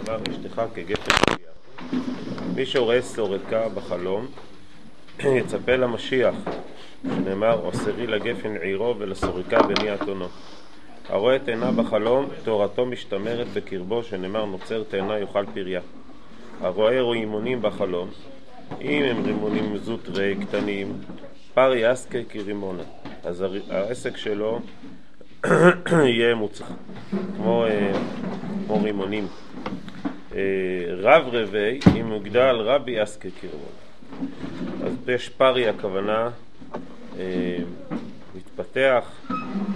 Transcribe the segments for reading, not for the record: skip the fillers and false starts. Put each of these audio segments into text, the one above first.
שנאמר אשתך כגפן פריה. מי שרואה סורקה בחלום יצפה למשיח, שנאמר עושרי לגפן עירו ולסורקה בני אתונו. הרואה תאנה בחלום תורתו משתמרת בקרבו, שנאמר נוצר תאנה יאכל פריה. הרואה רימונים בחלום, אם הם רימונים זוטרי קטנים, פרי אסקה כרימונה, אז העסק שלו יהיה מוצח כמו רימונים. רב רבי אם מוגדל רבי אסקה כרימונה, אז יש פרי, הכוונה מתפתח,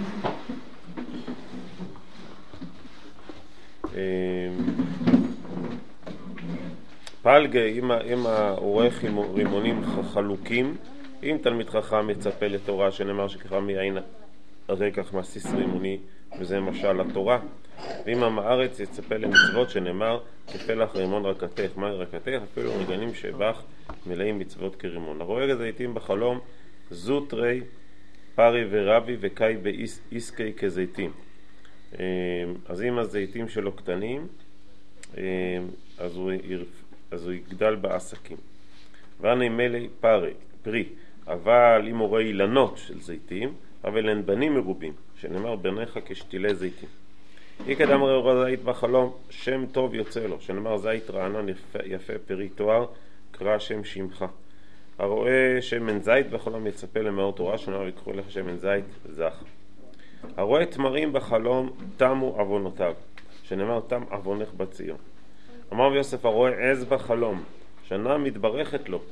פלגה אם הוא רואה רימונים חלוקים, אם תלמיד חכם מצפה לתורה, שנאמר שככה מיין הרקח מסיס רימוני, וזה משל לתורה. ואם המארץ יצפה למצוות, שנאמר כפלח רימון רקתך. מה רקתך? אפילו רגנים שבח מלאים מצוות כרימון. הרואה זיתים בחלום זוטרי פרי ורבי וקאי באיסקי כזיתים. אז אם הזיתים שלו קטנים, אז הוא יגדל בעסקים. ואני מלי פרי, אבל אם הוא רואה אילנות של זיתים, אבל הן בנים מרובים, שנאמר בניך כשתילי זיתים. איקדם רואה זית בחלום, שם טוב יוצא לו, שנאמר זית רענן יפה פרי תואר, קרא שם שמך. הרואה שמן זית בחלום יצפה למאור תורה, שנאמר יקחו לך שמן זית זך. הרואה תמרים בחלום תמו עוונותיו, שנאמר תם עוונך בציון. אמר יוסף הרואה עז בחלום, שנה מתברכת לו,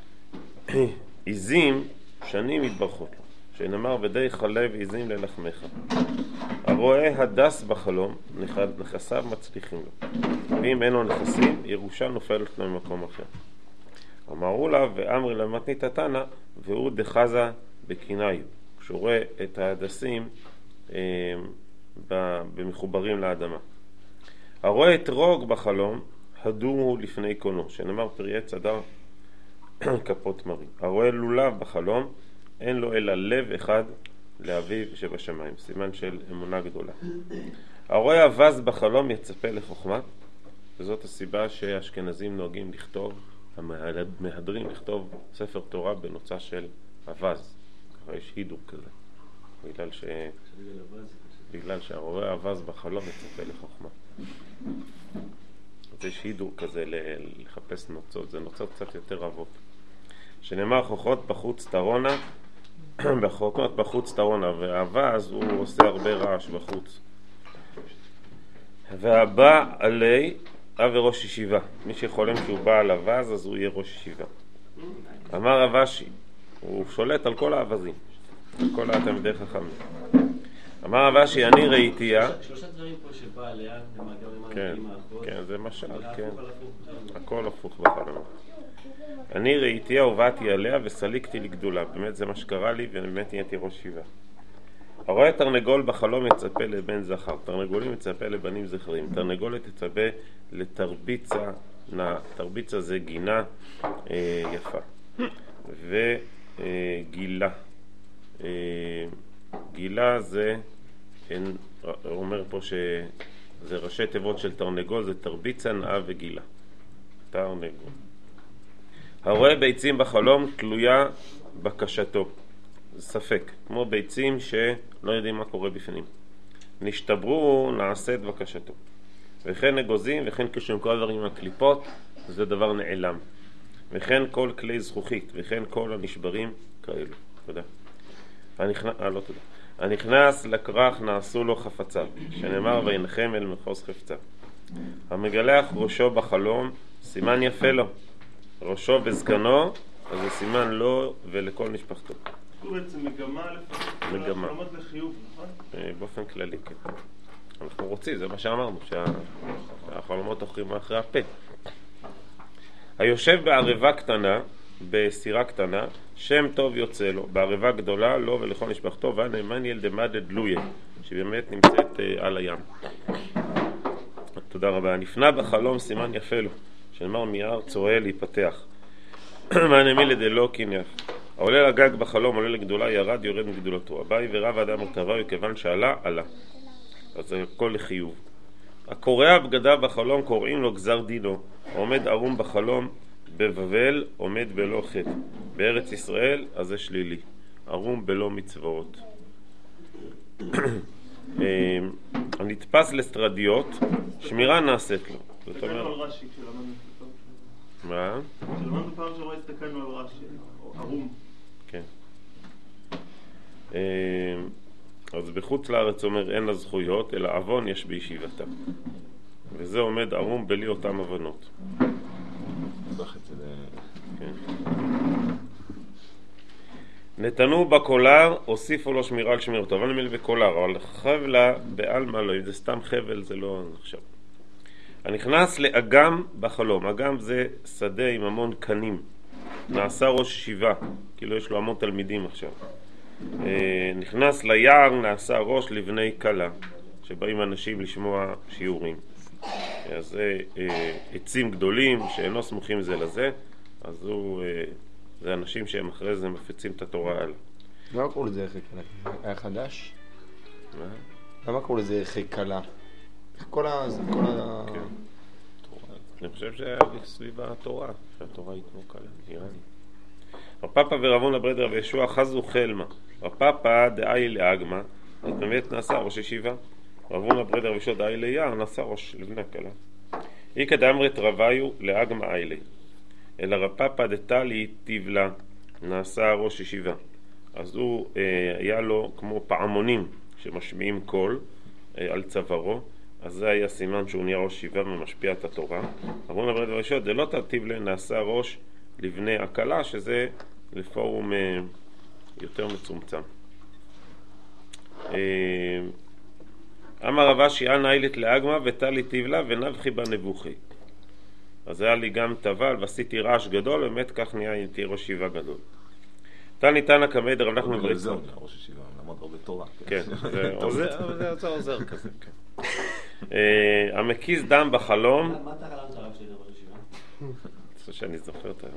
עזים שנים מתברכות לו, שנאמר ודי חלב עזים ללחמך. הרואה הדס בחלום, נכסיו מצליחים לו, ואם אין לו נכסים, ירושה נופלת לו ממקום אחר. אמרו לה ואמרי למתנית התנא, והוא דחזה בקינאי, כשהוא רואה את ההדסים במחוברים לאדמה. הרואה את רוג בחלום, הדורו לפני קונו, שנאמר פרי צדר כפות מרים. הרואה לולב בחלום, אין לו אלא לב אחד לאביו שבשמיים, סימן של אמונה גדולה. הרואה אבז בחלום יצפה לחוכמה, וזאת הסיבה שהאשכנזים נוהגים לכתוב, המהדרים לכתוב ספר תורה בנוצה של אבז. ככה יש הידור כזה, בגלל שהרואה אבז בחלום יצפה לחוכמה. אז יש הידור כזה לחפש נוצות, זה נוצות קצת יותר רבות. שנאמר חוכות בחוץ תרונה, בחוכות בחוץ תרונה, והאבז הוא עושה הרבה רעש בחוץ. והבא עלי אב וראש ישיבה, מי שחולם שהוא בא על אבז אז הוא יהיה ראש ישיבה. אמר אבשי, הוא שולט על כל האבזים, על כל התלמידי חכמים. אמר אבשי, אני ראיתיה. שלושה דברים פה שבא עליה, כן, כן, זה משל, כן. הכל הפוך בחלום. אני ראיתיה ובאתי עליה וסליקתי לגדולה. באמת זה מה שקרה לי ובאמת נהייתי ראש ישיבה. הרואה תרנגול בחלום יצפה לבן זכר, תרנגולים יצפה לבנים זכרים, תרנגולת יצפה לתרביצה, תרביצה זה גינה יפה, וגילה, גילה זה, אומר פה שזה ראשי תיבות של תרנגול, זה תרביצה, נאה וגילה, תרנגול. הרואה ביצים בחלום תלויה בקשתו, ספק, כמו ביצים שלא יודעים מה קורה בפנים. נשתברו, נעשית בקשתו. וכן נגוזים, וכן כשהם כל הדברים עם הקליפות, זה דבר נעלם. וכן כל כלי זכוכית, וכן כל הנשברים כאלו. תודה. לא תודה. הנכנס לכרך נעשו לו חפציו, שנאמר וינחם אל מחוז חפציו. המגלח ראשו בחלום, סימן יפה לו. ראשו בזקנו, אז זה סימן לו ולכל משפחתו. הוא בעצם מגמה לפעמים, מגמה. החלומות לחיוב, נכון? באופן כללי, כן. אנחנו רוצים, זה מה שאמרנו, שהחלומות הולכים אחרי הפה. היושב בערבה קטנה, בסירה קטנה, שם טוב יוצא לו, בערבה גדולה לו ולכל משפחתו, והנאמן ילדמד לויה, שבאמת נמצאת על הים. תודה רבה. נפנה בחלום סימן יפה לו, שנאמר מיער צוהל להיפתח. והנאמן לדלו קינח. העולה לגג בחלום, עולה לגדולה, ירד, יורד מגדולתו. הבאי ורב האדם ורטביו, כיוון שעלה, עלה. אז זה הכל לחיוב. הקורע בגדיו בחלום קוראים לו גזר דינו. עומד ערום בחלום בבבל עומד בלא חטא. בארץ ישראל אז זה שלילי. ערום בלא מצוות. הנתפס לסטרדיות, שמירה נעשית לו. זאת אומרת... הסתכלנו על רש"י כשלמדנו פעם. מה? כשלמדנו פעם שעברה הסתכלנו על רש"י, ערום. כן. אז בחוץ לארץ אומר אין לה זכויות, אלא עוון יש בישיבתה. וזה עומד ערום בלי אותם הבנות. כן. נתנו בקולר, הוסיפו לו שמירה על שמירתו. אבל נמיל בקולר, אבל חבלה בעלמא לא, אם זה סתם חבל זה לא נחשב. הנכנס לאגם בחלום. אגם זה שדה עם המון קנים. נעשה ראש ישיבה, כאילו יש לו המון תלמידים עכשיו. נכנס ליער, נעשה ראש לבני קלה, שבאים אנשים לשמוע שיעורים. אז זה עצים גדולים שאינו סמוכים זה לזה, אז זה אנשים שהם אחרי זה מפיצים את התורה הלאה. למה קראו לזה ערכי קלה? היה חדש? מה? למה קראו לזה ערכי קלה? כל ה... כן. אני חושב שהיה סביב התורה, שהתורה היא כמו קלה, נראה לי. רפאפה ורבון הברדר וישוע חזו חלמה. רפאפה דאי לאגמה, אז באמת נעשה ראש ישיבה. רבון הברדר וישוע דאי ליער, נעשה ראש לבני הקלה. איקא דאמרת רוויו לאגמה איילי. אלא רפאפה דתלי תיבלה, נעשה ראש ישיבה. אז הוא היה לו כמו פעמונים שמשמיעים קול על צווארו, אז זה היה סימן שהוא נהיה ראש ישיבה ומשפיע את התורה. רבון הברדר וישוע דלא תיבלה, נעשה ראש לבני הקלה, שזה לפורום יותר מצומצם. אמר רבא שיעה נאילת לאגמה ותלי תיבלה ונבחי בנבוכי. אז היה לי גם טבל ועשיתי רעש גדול, באמת כך נהיה איתי ראש ישיבה גדול. תני תנא כמד רב נחמן בר יצחק. ראש ישיבה, למד הרבה תורה. כן, זה עוזר כזה, כן. המקיז דם בחלום. מה אתה חלמת הרב שלי ראש ישיבה? אני חושב שאני זוכר את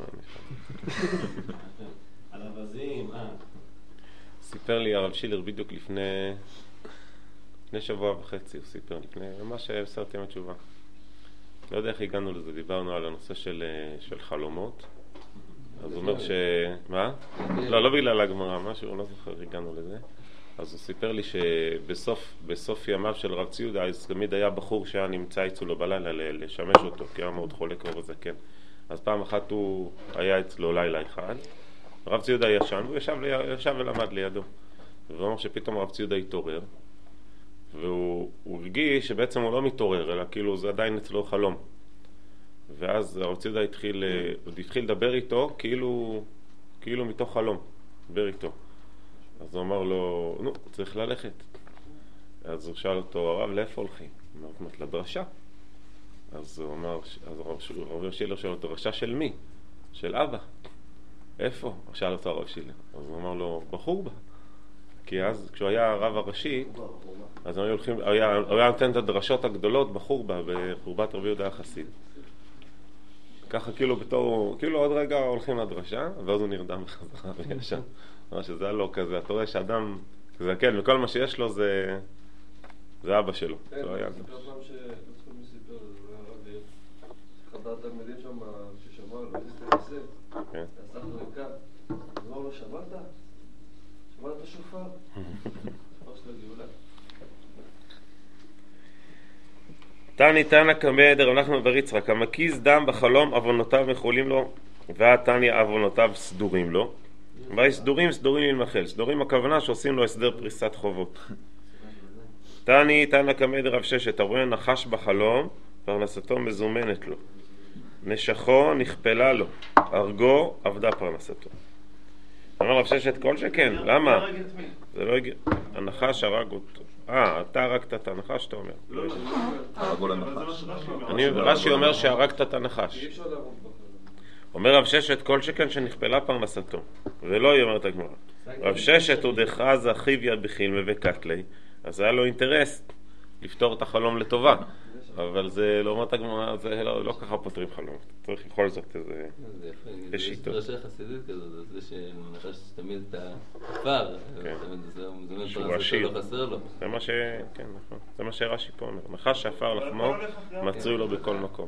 על אבזים, סיפר לי הרב שילר בדיוק לפני שבוע וחצי, הוא סיפר לפני, ממש סרטי התשובה. לא יודע איך הגענו לזה, דיברנו על הנושא של חלומות. אז הוא אומר מה? לא בגלל הגמרא, משהו, לא זוכר, הגענו לזה. אז הוא סיפר לי שבסוף ימיו של רב ציודה, אז תמיד היה בחור שהיה נמצא אצלו בלילה לשמש אותו, כי היה מאוד חולה כבר וזקן. אז פעם אחת הוא היה אצלו לילה אחד, רב ציודה ישן, והוא ישב ולמד לידו. והוא אומר שפתאום רב ציודה התעורר, והוא הרגיש שבעצם הוא לא מתעורר, אלא כאילו זה עדיין אצלו חלום. ואז הרב ציודה התחיל לדבר איתו כאילו מתוך חלום, דבר איתו. אז הוא אמר לו, נו, צריך ללכת. אז הוא שאל אותו, הרב, לאיפה הולכים? הוא אמר, לדרשה. אז הוא אמר, אז הרב שילר שאל אותו, דרשה של מי? של אבא. איפה? שאל אותו הרב שילר. אז הוא אמר לו, בחורבה. כי אז כשהוא היה הרב הראשי, אז הוא היה נותן את הדרשות הגדולות בחורבה, בחורבת רבי יהודה החסיד. ככה כאילו עוד רגע הולכים לדרשה, ואז הוא נרדם בחזרה וישן. ממש שזה היה לו כזה, אתה רואה שאדם כזה, כן, וכל מה שיש לו זה אבא שלו. כן, סיפר פעם שצריכים לסיפר, זה היה רבי, אחד התלמידים שם ששמע לו, איזה תנסה, תעשך ריקה, אז אמר לו, שמעת? שמעת את השופר? שופר של הגאולה. תני תנא כמד רב נחמן בר יצחק, המקיז דם בחלום עוונותיו מחולים לו, והתניא עוונותיו סדורים לו. והסדורים ללמחל. סדורים הכוונה שעושים לו הסדר פריסת חובות. תני תנא כמד רב ששת, הרואה נחש בחלום, פרנסתו מזומנת לו. נשכו נכפלה לו, הרגו עבדה פרנסתו. אמר רב ששת כל שכן, למה? זה לא הגיע, הנחש הרג אותו. אתה הרגת את הנחש, אתה אומר. לא, הרגו לנחש. רש"י אומר שהרגת את הנחש. אומר רב ששת כל שכן שנכפלה פרנסתו, ולא היא אומרת הגמרא. רב ששת הוא דחז אחיו יד בחילמה וקטלי, אז היה לו אינטרס לפתור את החלום לטובה. אבל זה לא אומרת הגמרא, זה לא ככה פותרים חלום. צריך בכל זאת איזה... זה יפה, יש שיטות. יש ראשי חסידות כזאת, זה שמנחש תמיד את הכפר, זה אומר שלא חסר לו. זה מה כן, נכון. זה מה שרש"י פה אומר. נחש שעפר לחמו, מצוי לו בכל מקום.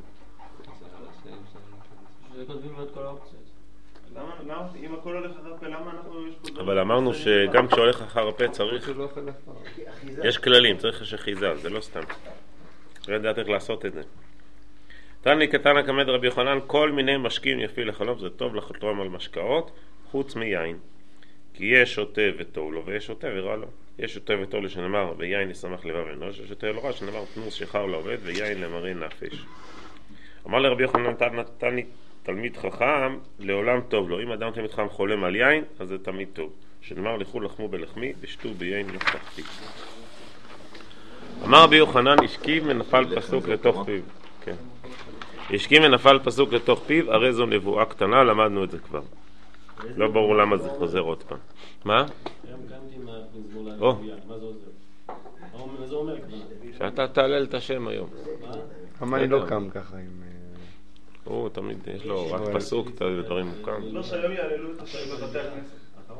כותבים לו את כל האופציות. למה, אם הכל הולך אחר פה, למה אנחנו... אבל אמרנו שגם כשהולך אחר הפה צריך... יש כללים, צריך שחיזה, זה לא סתם. לא יודעת איך לעשות את זה. תני קטנה כמד רבי יוחנן, כל מיני משקים יפי לחלום, זה טוב לחתום על משקאות, חוץ מיין. כי יש שותה וטוב לו, ויש שותה ורע לו. יש שותה וטוב לו שנאמר, ויין ישמח לבב אנוש, יש שותה לא רע שנאמר, פנוס שחר לעובד, ויין למראה נפש. אמר לרבי יוחנן, תני תלמיד חכם, לעולם טוב לו. אם אדם תלמיד חכם חולם על יין, אז זה תמיד טוב. שנאמר, לכו לחמו בלחמי, ושתו ביין יפתחתי. אמר רבי יוחנן, השכיב ונפל פסוק לתוך פיו. כן. השכיב ונפל פסוק לתוך פיו, הרי זו נבואה קטנה, למדנו את זה כבר. לא ברור למה זה חוזר עוד פעם. מה? היום קמתי מהפזמור להנבואה, מה זה עוזר? מה זה אומר כבר? שאתה תעלל את השם היום. למה אני לא קם ככה עם... הוא תמיד, יש לו רק פסוק, דברים הוא קם. לא שהיום יעללו את השם בבתי הכנסת.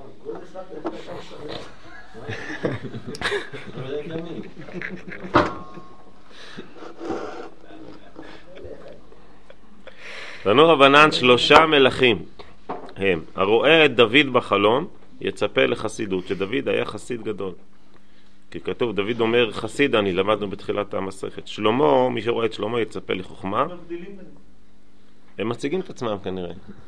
תנו רבנן 3 מלכים הם, הרואה את דוד בחלום יצפה לחסידות, שדוד היה חסיד גדול. כי כתוב, דוד אומר חסיד אני, למדנו בתחילת המסכת. שלמה, מי שרואה את שלמה יצפה לחוכמה. הם מציגים את עצמם כנראה.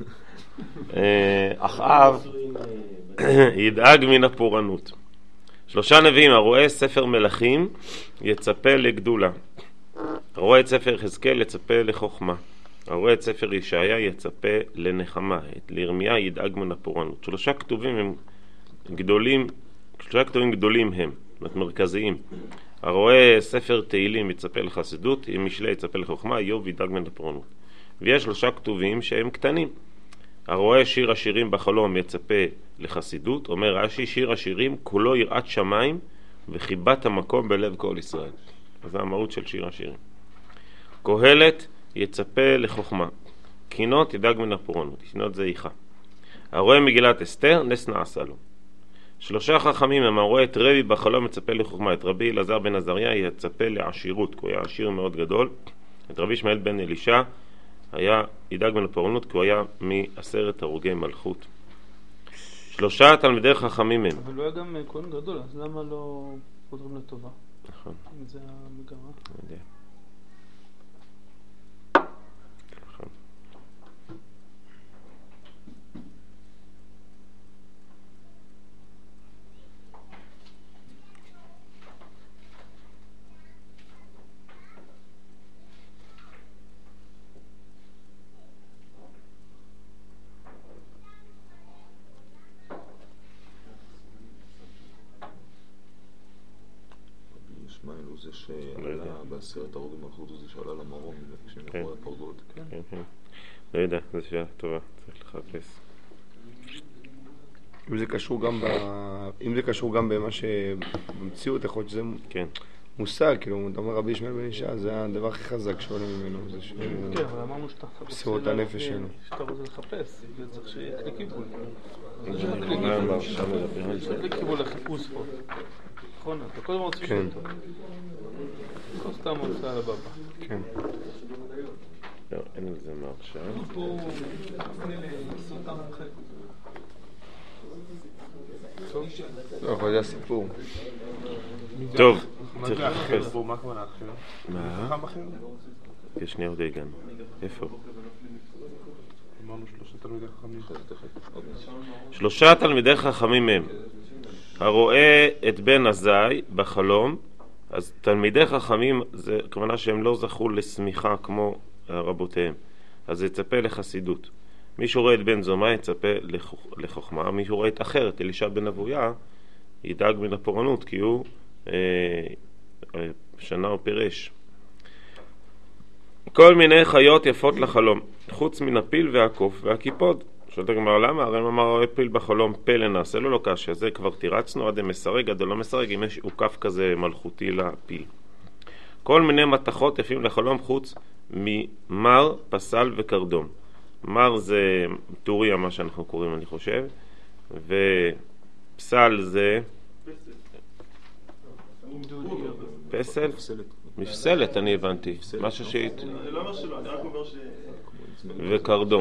אחאב ידאג מן הפורענות. 3 נביאים, הרואה ספר מלכים יצפה לגדולה. הרואה את ספר יחזקאל יצפה לחוכמה. הרואה את ספר ישעיה יצפה לנחמה. לירמיה ידאג מן הפורענות. 3 כתובים הם גדולים, 3 כתובים גדולים הם, מרכזיים. הרואה ספר תהילים יצפה לחסידות, משלי יצפה לחוכמה, איוב ידאג מן הפורענות. ויש 3 כתובים שהם קטנים. הרואה שיר השירים בחלום יצפה לחסידות, אומר רש"י, שיר השירים כולו יראת שמיים וחיבת המקום בלב כל ישראל. אז זה המהות של שיר השירים. קהלת יצפה לחוכמה, קינות ידאג מן הפורענות, קינות זה איכה. הרואה מגילת אסתר נס נעשה לו. 3 חכמים הם, הרואה את רבי בחלום יצפה לחוכמה, את רבי אלעזר בן עזריה יצפה לעשירות, כי הוא היה עשיר מאוד גדול. את רבי ישמעאל בן אלישע היה ידאג מן הפורענות, כי הוא היה מ10 הרוגי מלכות. 3 תלמידי חכמים הם. אבל הוא היה גם כהן גדול, אז למה לא פותרים לטובה? נכון. אם זה המגמה. אני יודע. נכון. הוא זה שעלה ב10 הרוגי מלכות, הוא זה שעלה למרום כשמאחורי הפרגוד. כן, כן. לא יודע, זו שאלה טובה, צריך לחפש. אם זה קשור גם במה שבמציאות, יכול להיות שזה מושג, כאילו, אתה אומר רבי ישמעאל בן אלישע, זה הדבר הכי חזק שעולה ממנו, זה כן, אבל אמרנו שאתה מסירות הנפש שלו. שאתה רוצה לחפש, זה צריך שיהיה כלי קיבול. זה כלי קיבול לחיפוש פה. נכון, אתה קודם רוצה לשאול אותו. לא סתם רוצה על הבבא. כן. לא, אין לזה מה עכשיו. פה סרטן אחר. לא, זה הסיפור. טוב, צריך לחפש. מה הכוונה אחר? מה? חכם אחר? יש שנייה עוד הגענו. איפה? אמרנו 3 תלמידי חכמים. 3 תלמידי חכמים הם. הרואה את בן עזאי בחלום, אז תלמידי חכמים, זה כוונה שהם לא זכו לשמיכה כמו רבותיהם, אז יצפה לחסידות. מי שרואה את בן זומא יצפה לחוכמה, מי שרואה את אחרת, אלישע בן אבויה, ידאג מן הפורענות, כי הוא שנה או פירש. כל מיני חיות יפות לחלום, חוץ מן הפיל והקוף והקיפוד. שואלת הגמרא למה? הרי אמר רואה פיל בחלום פלא נעשה לו לא קשה, זה כבר תירצנו עד מסרג עד לא מסרג אם יש עוקף כזה מלכותי לפיל. כל מיני מתכות יפים לחלום חוץ ממר, פסל וקרדום. מר זה טוריה, מה שאנחנו קוראים, אני חושב, ופסל זה פסל? מפסלת, אני הבנתי. משהו שהיית... זה לא מה שלא, אני רק אומר ש... וקרדום.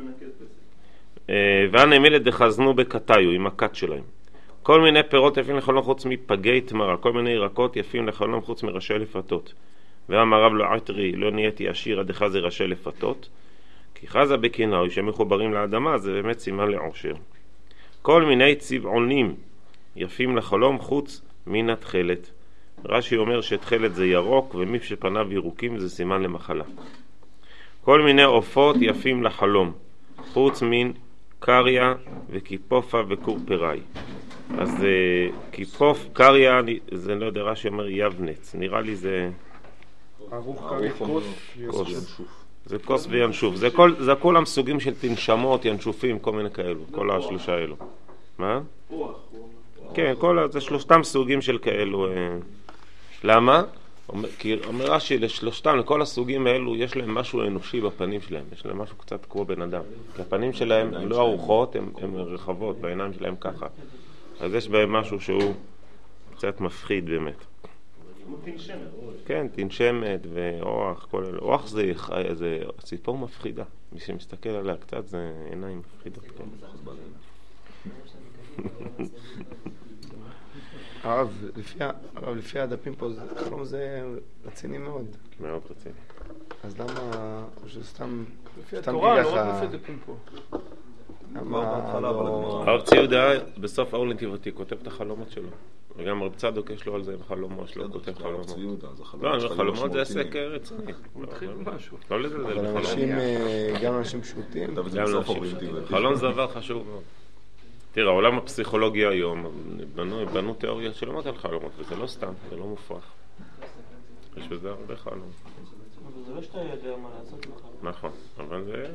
והנמילה דחזנו בקטיו, עם הקט שלהם. כל מיני פירות יפים לחלום חוץ מפגי תמרה, כל מיני ירקות יפים לחלום חוץ מראשי לפתות. ואמר רב לא עטרי, לא נהייתי עשיר עד חזה ראשי לפתות, כי חזה בקנאו, שמחוברים לאדמה, זה באמת סימן לעושר. כל מיני צבעונים יפים לחלום חוץ מן התכלת. רש"י אומר שתכלת זה ירוק, ומי שפניו ירוקים זה סימן למחלה. כל מיני עופות יפים לחלום, חוץ מן קריה וקיפופה וקורפראי. אז קיפוף, קריה, זה לא יודע, רש"י אומר יבנץ, נראה לי זה... ערוך קריה, כוס. זה כוס וינשוף, זה כולם סוגים של תנשמות, ינשופים, כל מיני כאלו, כל השלושה האלו. מה? כן, זה שלושתם סוגים של כאלו. למה? כי אומר רש"י, לשלושתם, לכל הסוגים האלו, יש להם משהו אנושי בפנים שלהם, יש להם משהו קצת כמו בן אדם. כי הפנים שלהם הם לא ארוחות, הן רחבות, בעיניים שלהם ככה. אז יש בהם משהו שהוא קצת מפחיד באמת. כן, תנשמת ואוח, כל אלה. אוח זה ציפור מפחידה. מי שמסתכל עליה קצת זה עיניים מפחידות. הרב, לפי הדפים פה, חלום זה רציני מאוד. מאוד רציני. אז למה, או שסתם... לפי התורה, לא רק לפי הדפים פה. הרב צבי יהודה בסוף האור לנתיבתי כותב את החלומות שלו. וגם רב צדוק יש לו על זה חלומות שלו, כותב חלומות. לא, חלומות זה עסק רציני. הוא התחיל משהו. לא לזה, זה אבל גם אנשים פשוטים. חלום זה דבר חשוב מאוד. תראה, העולם הפסיכולוגי היום בנו תיאוריות שלמות על חלומות, וזה לא סתם, זה לא מופרך. יש בזה הרבה חלומות. אבל זה לא שאתה יודע מה לעשות בחלום. נכון, אבל זה...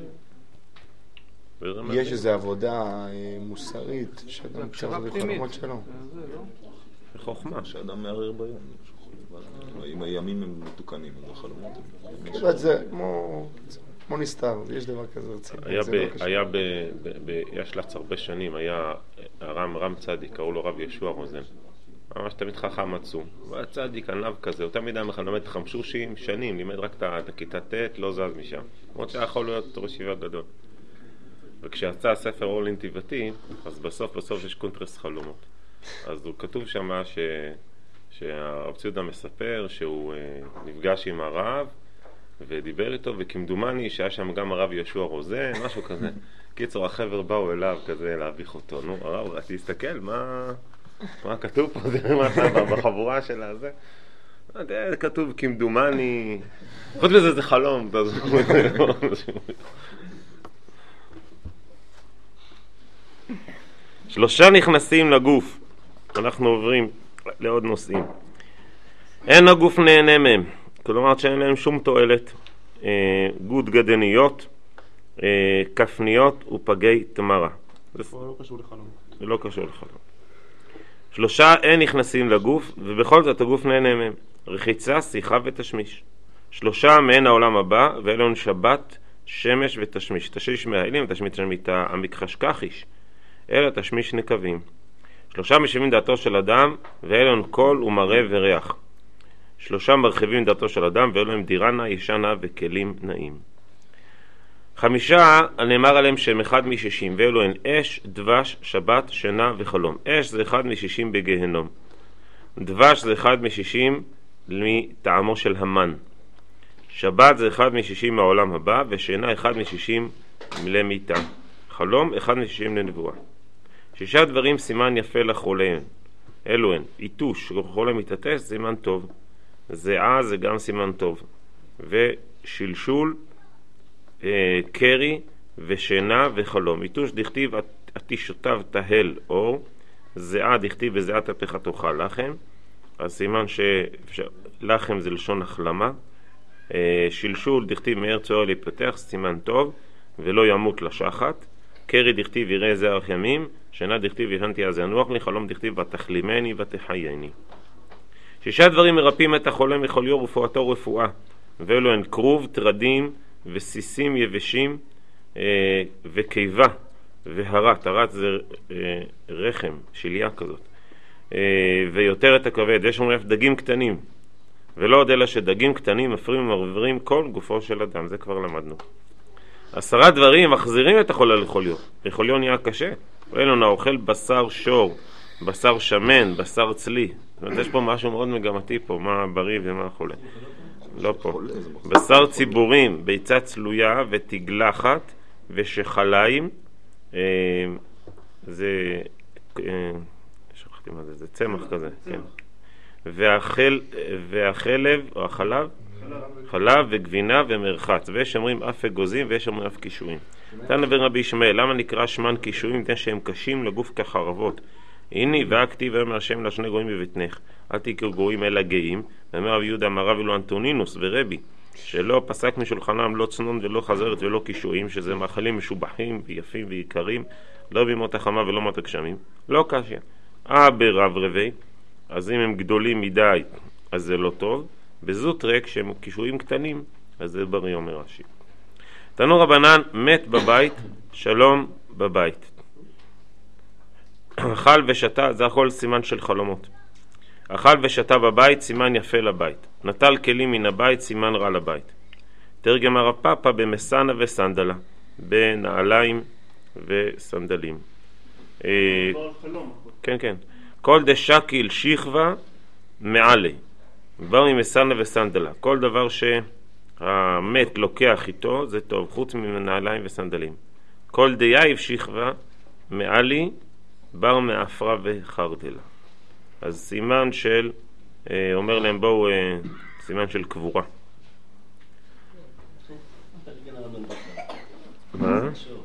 יש איזו עבודה מוסרית שאדם צריך לעשות בחלומות שלו. זה חוכמה. שאדם מערער ביום. אם הימים הם מתוקנים, אז החלומות הם... זה כמו נסתר, יש דבר כזה רציני. היה בישל"צ הרבה שנים, היה רם צדיק, קראו לו רב ישוע רוזן. ממש תמיד חכם עצום. הוא היה צדיק, ענב כזה, הוא תמיד היה לומד חמשושים שנים, לימד רק את הכיתה ט', לא זז משם. למרות שהיה יכול להיות ראש ישיבה גדול. וכשיצא הספר אור לנתיבתי, אז בסוף יש קונטרס חלומות. אז הוא כתוב שם שהרב צבי יהודה מספר שהוא נפגש עם הרב ודיבר איתו, וכמדומני שהיה שם גם הרב ישוע רוזן, משהו כזה. קיצור, החבר באו אליו כזה להביך אותו. נו, הרב, תסתכל, מה כתוב פה? זה מה בחבורה של הזה. כתוב כמדומני, חוץ מזה זה חלום. שלושה נכנסים לגוף. אנחנו עוברים לעוד נושאים. אין הגוף נהנה מהם, כלומר שאין להם שום תועלת. גוד גדניות, כפניות ופגי תמרה. זה לא קשור לחלום. זה לא קשור לחלום. שלושה אין נכנסים לגוף, ובכל זאת הגוף נהנה מהם. רחיצה, שיחה ותשמיש. שלושה מעין העולם הבא, ואלון שבת, שמש ותשמיש. תשמיש מהאלים, תשמיש מיתה המקחשכחיש. אלא תשמיש נקבים. שלושה משיבים דעתו של אדם, ואלון קול ומראה וריח. שלושה מרחיבים דעתו של אדם, ואלון דירנה, ישנה וכלים נעים. חמישה, נאמר עליהם שהם אחד מ-60, ואלו הן אש, דבש, שבת, שינה וחלום. אש זה אחד מ-60 בגהנום. דבש זה אחד מ-60 מטעמו של המן. שבת זה אחד מ-60 מהעולם הבא, ושינה אחד מ-60 למיטה. חלום אחד מ-60 לנבואה. שישה דברים סימן יפה לחוליהם. אלו הן, איתוש, חולה מתעטש, סימן טוב. זיעה זה גם סימן טוב. ושלשול, קרי ושינה וחלום. איתוש דכתיב עתישותיו תהל אור, זיעה דכתיב בזיעת אפיך תאכל לחם, אז סימן שלחם זה לשון החלמה. שלשול דכתיב מאר צוהר להיפתח, סימן טוב ולא ימות לשחת. קרי דכתיב יראה זרח ימים, שינה דכתיב ישנתי אז ינוח לי, חלום דכתיב ותחלימני ותחייני. 6 דברים מרפאים את החולה מחוליו רפואתו רפואה, ואלו הן כרוב, טרדים וסיסים יבשים וקיבה והרת. הרת זה רחם, שליה כזאת, ויותר את הכבד. יש אומרים דגים קטנים, ולא עוד אלא שדגים קטנים מפרים ומעבירים כל גופו של אדם. זה כבר למדנו. 10 דברים מחזירים את החולה לחוליו. לחוליו נהיה קשה, ואלו האוכל בשר שור, בשר שמן, בשר צלי. זאת אומרת, יש פה משהו מאוד מגמתי פה, מה בריא ומה חולה. לא פה. בשר ציבורים, ביצה צלויה ותגלחת ושחליים, זה שכחתי מה זה, זה צמח כזה, כן. והחלב או החלב, חלב וגבינה ומרחץ, ויש אומרים אף אגוזים ויש אומרים אף קישואים. תן לבין רבי ישמעאל, למה נקרא שמן קישואים? תן שהם קשים לגוף כחרבות. הנה והכתיב ואומר השם לשני גויים בבטנך, אל תקראו גויים אלא גאים. ואומר רבי יהודה אמר רבי לו אנטונינוס ורבי, שלא פסק משולחנם לא צנון ולא חזרת ולא קישואים, שזה מאכלים משובחים ויפים ויקרים, לא בימות החמה ולא מות הגשמים, לא קשיא. ברב רבי, אז אם הם גדולים מדי אז זה לא טוב, בזוט ריק שהם קישואים קטנים אז זה בריא, אומר רש"י. תנו רבנן, מת בבית, שלום בבית. אכל ושתה, זה הכל סימן של חלומות. אכל ושתה בבית, סימן יפה לבית. נטל כלים מן הבית, סימן רע לבית. תרגם הרב פאפא במסנה וסנדלה, בנעליים וסנדלים. כן, כן. כל דשקיל שכבה מעלה, בר ממסנה וסנדלה. כל דבר שהמת לוקח איתו זה טוב, חוץ מנעליים וסנדלים. כל דייב שכבה מעלי, בר מאפרה וחרדלה. אז סימן של, אומר להם בואו, סימן של קבורה. מה?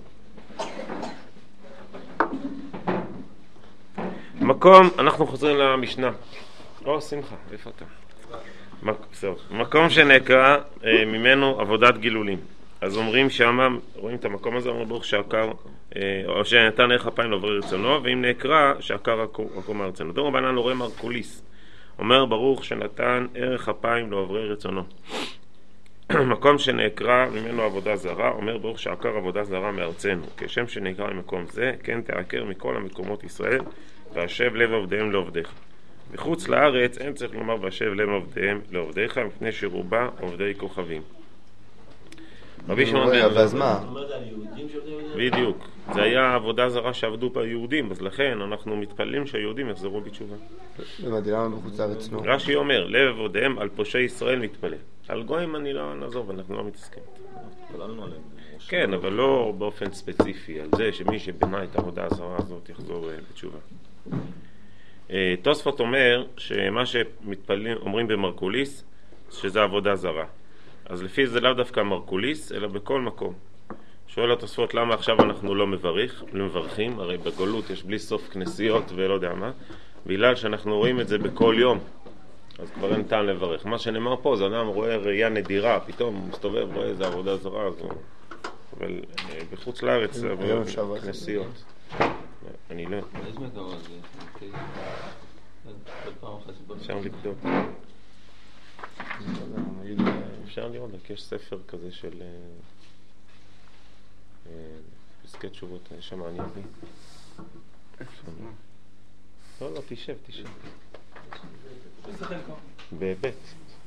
מקום, אנחנו חוזרים למשנה. שמחה, איפה אתה? מקום שנקרא ממנו עבודת גילולים. אז אומרים שם, רואים את המקום הזה, אומרים ברוך שעקר, או שנתן ערך אפיים לעוברי רצונו, ואם נקרא שעקר עקום הרצונו. דור רבנן רואה מרקוליס, אומר ברוך שנתן ערך אפיים לעוברי רצונו. מקום שנקרא ממנו עבודה זרה, אומר ברוך שעקר עבודה זרה מארצנו, כשם שנקרא ממקום זה, כן תעקר מכל המקומות ישראל, והשב לב עובדיהם לעובדיך. בחוץ לארץ אין צריך לומר והשב לב עובדיהם לעובדיך, מפני שרובה עובדי כוכבים. רבי שמעון בן אלעזר, אז מה? בדיוק, זה היה עבודה זרה שעבדו ביהודים, אז לכן אנחנו מתפללים שהיהודים יחזרו בתשובה. למה בחוץ לארץ לא? רש"י אומר, לב עבודיהם על פושעי ישראל מתפלל. על גויים אני לא נעזוב, אנחנו לא מתעסקים. כן, אבל לא באופן ספציפי, על זה שמי שבנה את העבודה הזרה הזאת יחזור בתשובה. תוספות אומר שמה שמתפללים אומרים במרקוליס שזה עבודה זרה. אז לפי זה לאו דווקא מרקוליס, אלא בכל מקום. שואל התוספות למה עכשיו אנחנו לא מברכים, הרי בגלות יש בלי סוף כנסיות ולא יודע מה, בגלל שאנחנו רואים את זה בכל יום, אז כבר אין טעם לברך. מה שנאמר פה, זה אדם רואה ראייה נדירה, פתאום הוא מסתובב, רואה איזה עבודה זרה, אבל בחוץ לארץ זה כנסיות. אני לא... אפשר לבדוק. אפשר לראות, יש ספר כזה של פסקי תשובות, יש שם אני אביא. לא, תשב. בבית.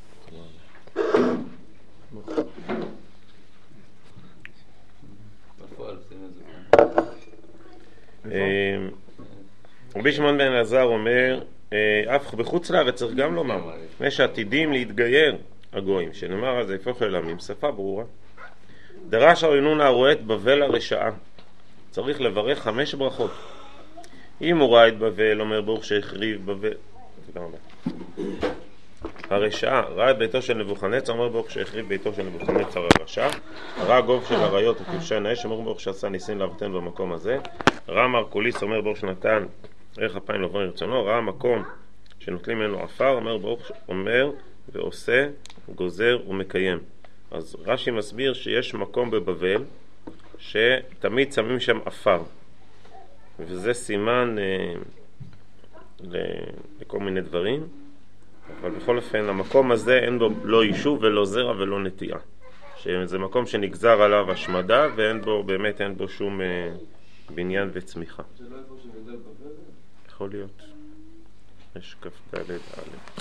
רבי שמעון בן אלעזר אומר, אף בחוץ לארץ צריך גם לומר, לפני שעתידים להתגייר הגויים, שנאמר אז יפוך אל עמים, שפה ברורה. דרש הרינון הרואה את בבל הרשעה, צריך לברך 5 ברכות. אם הוא ראה את בבל, אומר ברוך שהחריב בבל, תודה רבה. הרשעה, ראה את ביתו של נבוכדנצר, אומר ברוך שהחריב ביתו של נבוכדנצר הרשע. ראה גוב של אריות וכבשן האש, אומר ברוך שעשה ניסים לאבותינו במקום הזה. ראה מרקוליס, אומר ברוך שנתן ערך אפיים לעוברי רצונו. ראה מקום שנוטלים ממנו עפר, אומר ברוך אומר ועושה, גוזר ומקיים. אז רש"י מסביר שיש מקום בבבל שתמיד שמים שם עפר, וזה סימן לכל מיני דברים. אבל בכל אופן, המקום הזה אין בו לא יישוב ולא זרע ולא נטיעה. שזה מקום שנגזר עליו השמדה, ואין בו, באמת אין בו שום בניין וצמיחה. זה לא איפה שנגדל בבל? יכול להיות. יש כ"ד א'.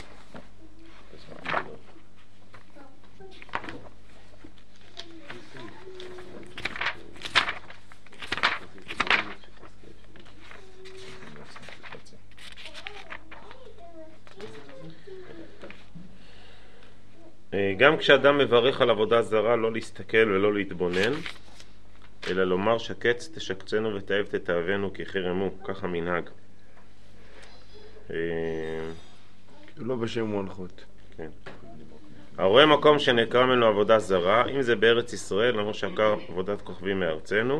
גם כשאדם מברך על עבודה זרה, לא להסתכל ולא להתבונן, אלא לומר שקץ תשקצנו ותאהב תתאהבנו כי חרמו, ככה מנהג. לא בשם מונחת. כן. הרואה מקום שנקרא ממנו עבודה זרה, אם זה בארץ ישראל, למרות שעקר עבודת כוכבים מארצנו,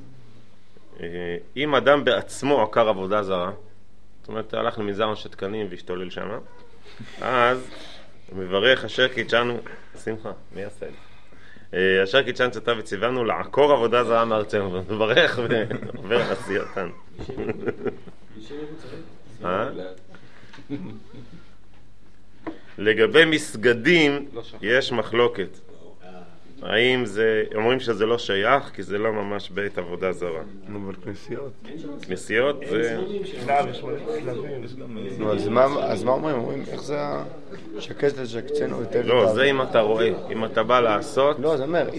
אם אדם בעצמו עקר עבודה זרה, זאת אומרת, הלך למנזר השתקנים והשתולל שם, אז הוא מברך אשר קידשנו, שמחה, מי יעשה את זה? אשר קידשנו צאתה וציוונו לעקור עבודה זרה מארצנו, ומברך ועובר עשייתן. לגבי מסגדים יש מחלוקת. האם זה, אומרים שזה לא שייך כי זה לא ממש בית עבודה זרה. נו, אבל כנסיות. כנסיות זה... נו, אז מה אומרים? אומרים איך זה שקץ תשקצנו ותאהב תתאהבנו? לא, זה אם אתה רואה. אם אתה בא לעשות... לא, זה אומר...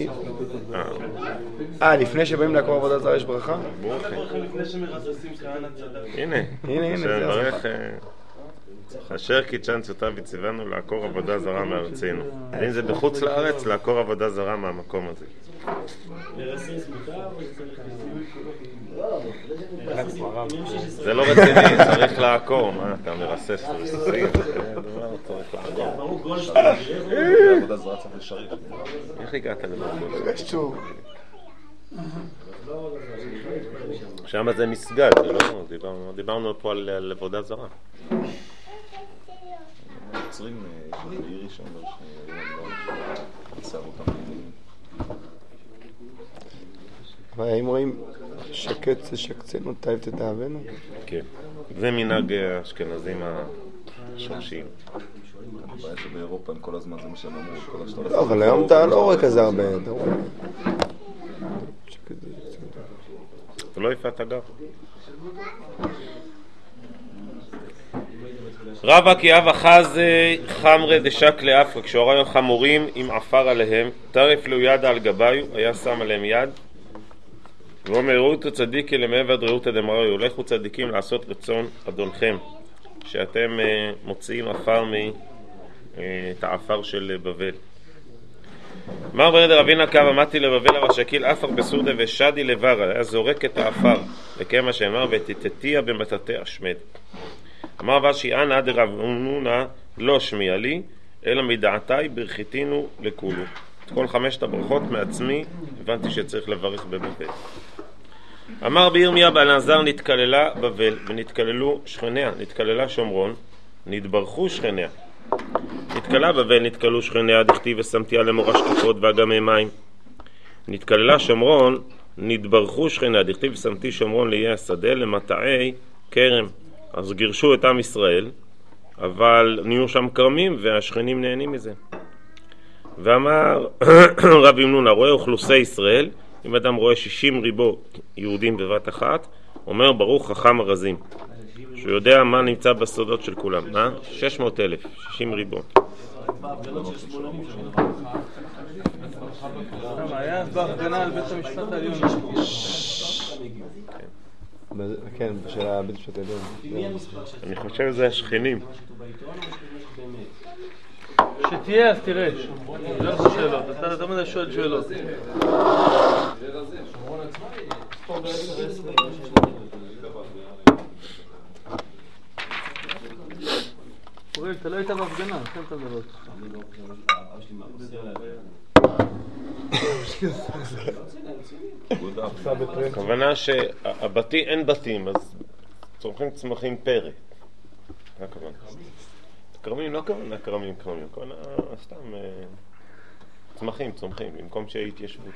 לפני שבאים לעקור עבודה זרה יש ברכה? לפני שמרססים כהנא צדק. הנה, זה ברך... אשר קידשן צאתה וציוונו לעקור עבודה זרה מארצנו. אם זה בחוץ לארץ, לעקור עבודה זרה מהמקום הזה. לרסס מותר זה לא רציני, צריך לעקור. מה אתה מרסס? רססים? צריך לעקור. עבודה זרה צריך לשריך. איך הגעת לדבר? שם זה מסגד, דיברנו פה על עבודה זרה. יוצרים בעיר ראשון שעצר אותם. האם רואים שקץ תשקצנו תאהב תתאהבנו? כן, זה מנהג האשכנזים השורשיים. הבעיה שבאירופה הם כל הזמן זה מה שהם אמרו. לא, אבל היום אתה לא רואה כזה הרבה. אתה לא איפה אתה גר. רבא כי אב אחז חמרה דשק לאפרה, כשהוא ראה חמורים עם עפר עליהם, טרף לו יד על גביו, היה שם עליהם יד, ואומר ראותו צדיקי למעבד ראותא דמראי, הולכו צדיקים לעשות רצון אדונכם, שאתם מוציאים עפר את העפר של בבל. אמר ברד רבינה קו עמדתי לבבל הרשקיל עפר בסורדה ושדי לברה, היה זורק את העפר, וכמה שאמר ותתתיה במטאטא אשמד. אמר ואשי אנא דרב הונונה לא שמיע לי, אלא מדעתי ברכיתינו לכולו. את כל 5 הברכות מעצמי הבנתי שצריך לברך בבבל. אמר בירמיה באלעזר נתקללה בבל ונתקללו שכניה, נתקללה שומרון, נתברכו שכניה. נתקלה בבל נתקלו שכניה דכתיב ושמתיה למורש כפות ואגמי מים. נתקללה שומרון, נתברכו שכניה דכתיב ושמתי שומרון ליהיה השדה למטעי כרם. אז גירשו את עם ישראל, אבל נהיו שם כרמים והשכנים נהנים מזה. ואמר רבי מנונה, רואה אוכלוסי ישראל, אם אדם רואה 60 ריבו יהודים בבת אחת, אומר ברוך חכם הרזים, שהוא יודע מה נמצא בסודות של כולם. 600,000, 60 ריבו. היה בהפגנה על בית המשפט העליון. כן, בשביל הבית המשפט העליון. אני חושב שזה השכנים. שתהיה אז תראה. לא לך שאלות, אתה תמיד שואל שאלות. אורי, אתה לא היית בהפגנה, כן אתה מדבר ככה. הכוונה שהבתי אין בתים, אז צורכים צמחים פרא. מה הכוונה? כרמים לא כוונה כרמים, כוונה סתם צמחים, צומחים, במקום שיהיה התיישבות.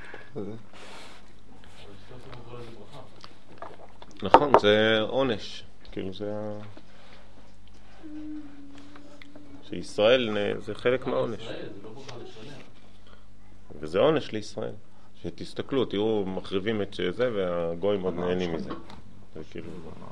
נכון, זה עונש. כאילו זה שישראל זה חלק מהעונש. וזה עונש לישראל. שתסתכלו, תראו, מחריבים את זה והגויים עוד נהנים מזה. זה כאילו...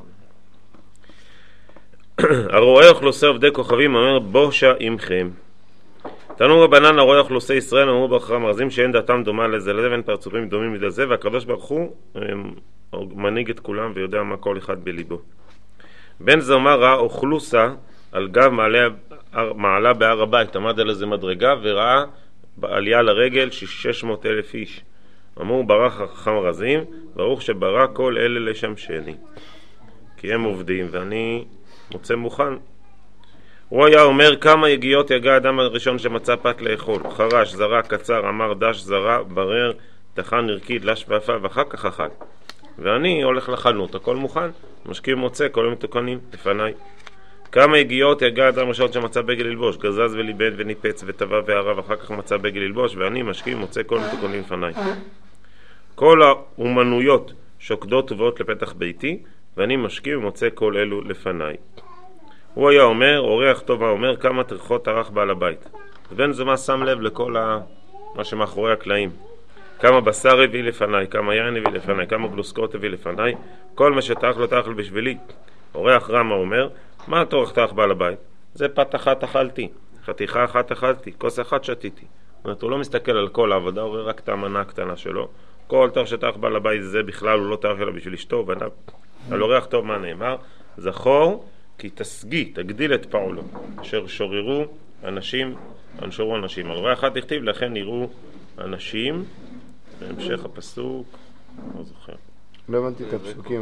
הרואה אוכלוסי עובדי כוכבים אומר בושה עמכם. תנו רבנן הרואה אוכלוסי ישראל אמרו באחרם מרזים שאין דעתם דומה לזה לזה ואין פרצופים דומים מדי זה, והקדוש ברוך הוא מנהיג את כולם ויודע מה כל אחד בליבו. בן זומא ראה אוכלוסה על גב מעלה בהר הבית, עמד על איזה מדרגה וראה בעלייה לרגל 600,000 איש. אמרו ברח החכם רזים, ברוך שברא כל אלה לשם שני, כי הם עובדים ואני מוצא מוכן. הוא היה אומר כמה יגיעות יגע האדם הראשון שמצא פת לאכול, חרש, זרה, קצר, אמר דש, זרה, ברר, תחן, הרקיד, לש ואפה, ואחר כך אכל. ואני הולך לחנות, הכל מוכן, משקיע מוצא, כל המתוקנים לפניי. כמה יגיעות יגע האדם הראשון שמצא בגל ללבוש, גזז וליבן וניפץ וטבע והרב, אחר כך מצא בגל ללבוש, ואני משקיע מוצא כל המתוקנים לפניי. כל האומנויות שוקדות ובאות לפתח ביתי, ואני משקיע ומוצא כל אלו לפניי. הוא היה אומר, אורח טוב אומר, כמה טרחות טרח בעל הבית. ובן זומא שם לב לכל מה שמאחורי הקלעים. כמה בשר הביא לפניי, כמה יין הביא לפניי, כמה גלוסקות הביא לפניי, כל מה שטרח לא טרח בשבילי. אורח רמה אומר, מה טרח טרח בעל הבית? זה פת אחת אכלתי, חתיכה אחת אכלתי, כוס אחת שתיתי. זאת אומרת, הוא לא מסתכל על כל העבודה, הוא רואה רק את המנה הקטנה שלו. כל טרח שטרח בעל הבית זה בכלל, הוא לא טרח אלא בשביל אשתו, ובניו. על אורח טוב מה נאמר? זכור כי תגדיל את פעולו, אשר שוררו אנשים, אנשרו אנשים. על אורח אחד תכתיב, לכן יראו אנשים, בהמשך הפסוק, לא זוכר. לא הבנתי את הפסוקים,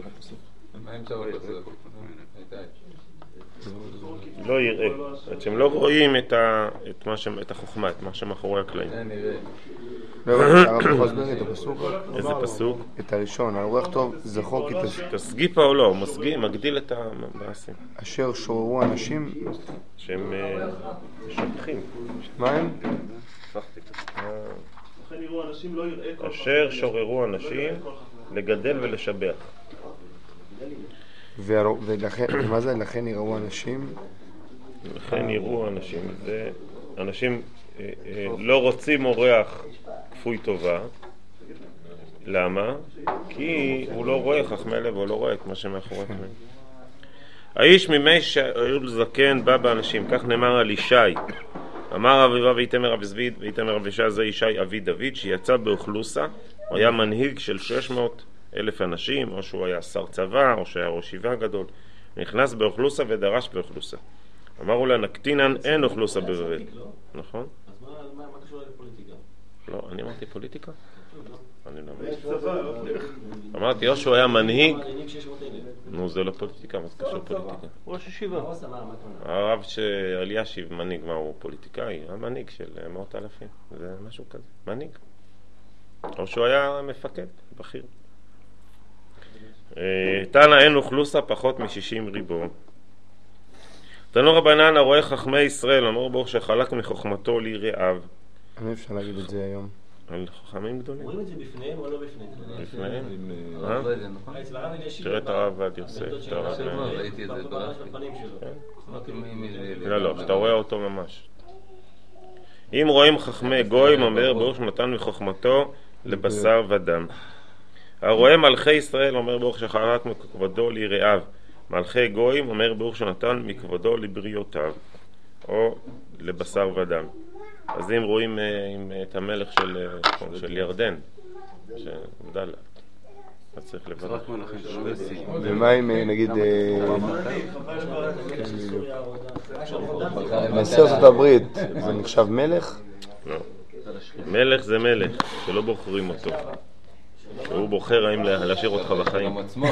לא יראה, שהם לא רואים את החוכמה, את מה שמאחורי הקלעים. לא הבנתי, הרב יכול להסביר את הפסוק? איזה פסוק? את הראשון, על אורח טוב, זכור כי תסגי פעולו, הוא מגדיל את המעשים. אשר שוררו אנשים שהם משבחים. מה הם? אשר שוררו אנשים לגדל ולשבח. ומה זה לכן יראו אנשים? לכן יראו אנשים. אנשים לא רוצים אורח כפוי טובה. למה? כי הוא לא רואה חכמי לב, הוא לא רואה את מה שמאחורי הקלעים. האיש ממי שאול זקן בא באנשים, כך נאמר על ישי. אמר אביבה ויתמר רב זביד ויתמר רב ישי, זה ישי אבי דוד שיצא באוכלוסה, הוא היה מנהיג של 600,000 אנשים, או שהוא היה שר צבא, או שהיה ראש ישיבה גדול. נכנס באוכלוסה ודרש באוכלוסה. אמרו לה נקטינן אין אוכלוסה בבבל. נכון? אז מה קשור לפוליטיקה? לא, אני אמרתי פוליטיקה? אני לא אמרתי, או שהוא היה מנהיג, נו זה לא פוליטיקה, מה זה קשור פוליטיקה? ראש ישיבה. הרב שאלישיב מנהיג, מה הוא פוליטיקאי? המנהיג של 100,000, זה משהו כזה, מנהיג. או שהוא היה מפקד, בכיר. תנא אין אוכלוסה פחות מ60 ריבו. תנו רבנן הרואה חכמי ישראל, אמרו ברוך שחלק מחוכמתו ליראיו. אני אפשר להגיד את זה היום. על חכמים גדולים. רואים את זה בפניהם או לא בפניהם? בפניהם. נכון? תראה את הרב ועד יוסף. ראיתי את זה בפנים שלו. לא, שאתה רואה אותו ממש. אם רואים חכמי גויים, אומר ברוך שנתן מחוכמתו לבשר ודם. הרואה מלכי ישראל, אומר ברוך שחלק מכבודו ליראיו. מלכי גויים, אומר ברוך שנתן מכבודו לבריאותיו, או לבשר ודם. אז אם רואים את המלך של ירדן, שגדל, אז צריך לברך. ומה אם נגיד נשיא ארצות הברית, זה נחשב מלך? לא. מלך זה מלך, שלא בוחרים אותו. הוא בוחר האם להשאיר אותך בחיים.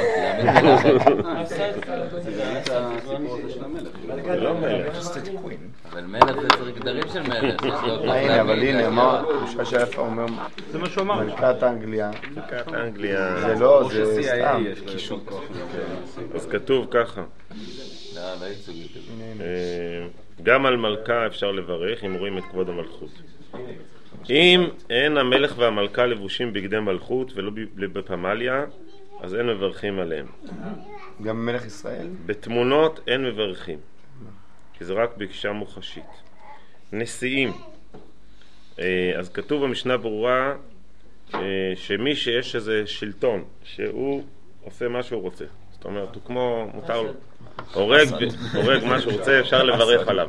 זה לא מלך. אבל מלך זה צריך גדרים של מלך. אבל הנה, אמר, משהו שאיפה אומר, זה מה שהוא אמר. מלכת אנגליה. מלכת אנגליה. זה לא, זה סתם. אז כתוב ככה. גם על מלכה אפשר לברך אם רואים את כבוד המלכות. אם אין המלך והמלכה לבושים בגדי מלכות ולא בפמליה, אז אין מברכים עליהם. גם מלך ישראל? בתמונות אין מברכים. כי זה רק בגישה מוחשית. נשיאים, אז כתוב במשנה ברורה שמי שיש איזה שלטון שהוא עושה מה שהוא רוצה, זאת אומרת הוא כמו מותר לו, הורג מה שהוא רוצה, אפשר לברך עליו.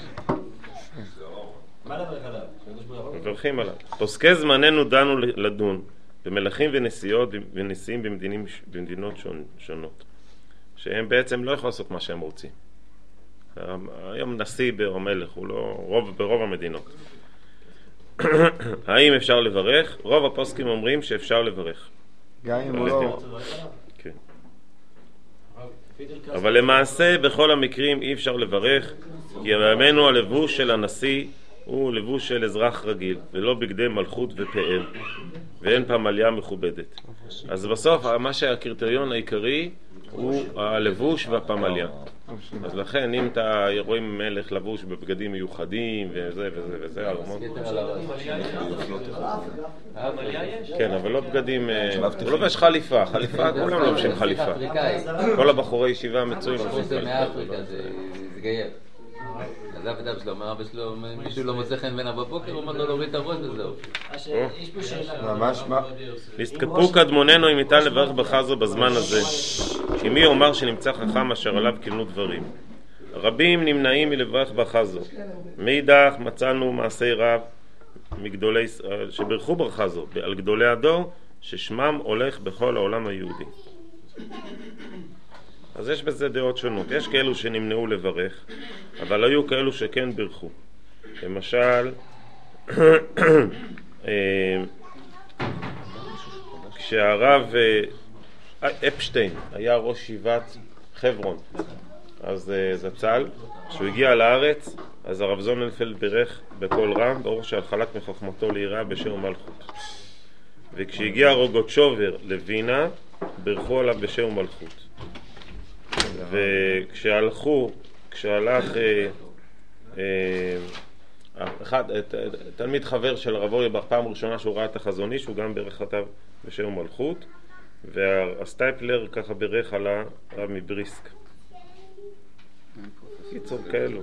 מה לברך עליו? מברכים עליו. פוסקי זמננו דנו לדון במלכים ונשיאות ונשיאים במדינות שונות, שהם בעצם לא יכולים לעשות מה שהם רוצים. היום נשיא או מלך הוא לא ברוב המדינות. האם אפשר לברך? רוב הפוסקים אומרים שאפשר לברך. גם אם הוא לא... כן. אבל למעשה בכל המקרים אי אפשר לברך, כי בימינו הלבוש של הנשיא הוא לבוש של אזרח רגיל, ולא בגדי מלכות ופאר, ואין פמליה מכובדת. אז בסוף מה שהקריטריון העיקרי הוא הלבוש והפמליה. אז לכן אם אתה רואים מלך לבוש בבגדים מיוחדים וזה וזה וזה, כן, אבל לא בגדים, הוא לובש חליפה, כולם לובשים חליפה, כל הבחורי ישיבה מצויים לובשים חליפה. זה גייר. אז אף אדם שלו, אומר אבא שלו, מישהו לא מוצא חן בעיניו בבוקר, הוא אומר לו להוריד את הראש וזהו. יש פה שאלה. ממש מה? נסתכפו קדמוננו אם ניתן לברך בחזו בזמן הזה, שמי אומר שנמצא חכם אשר עליו כיוונו דברים. רבים נמנעים מלברך בחזו. מאידך מצאנו מעשי רב מגדולי ישראל שברכו בחזו על גדולי הדור, ששמם הולך בכל העולם היהודי. אז יש בזה דעות שונות. יש כאלו שנמנעו לברך, אבל היו כאלו שכן ברכו. למשל, כשהרב אפשטיין היה ראש ישיבת חברון, אז זצ"ל, כשהוא הגיע לארץ, אז הרב זוננפלד ברך בקול רם, ברור שעל חלק מחוכמתו ליראה בשם מלכות. וכשהגיע רוגוצ'ובר לווינה, ברכו עליו בשם מלכות. כשהלך תלמיד חבר של הרב אורי בפעם הראשונה שהוא ראה את החזון איש, הוא גם ברך עליו בשם מלכות, והסטייפלר ככה ברך על הרב מבריסק. קיצור כאלו.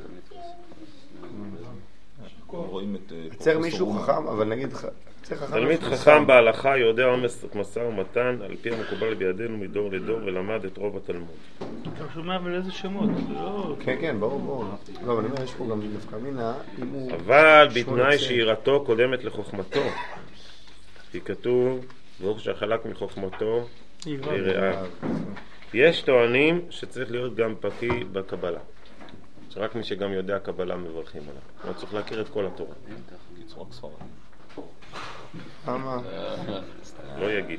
עצר מישהו חכם, אבל נגיד תלמיד חכם בהלכה יודע עומס משא ומתן על פי המקובל בידינו מדור לדור, ולמד את רוב התלמוד. אתה שומע אבל איזה שמות? כן, כן, ברור. לא, אבל אני אומר, יש פה גם דווקא מינה, אבל בתנאי שיראתו קודמת לחוכמתו, כי כתוב ברוך שהחלק מחוכמתו יראה. יש טוענים שצריך להיות גם פקי בקבלה, שרק מי שגם יודע קבלה מברכים עליו, לא צריך להכיר את כל התורה. קיצור ספרד. לא יגיד.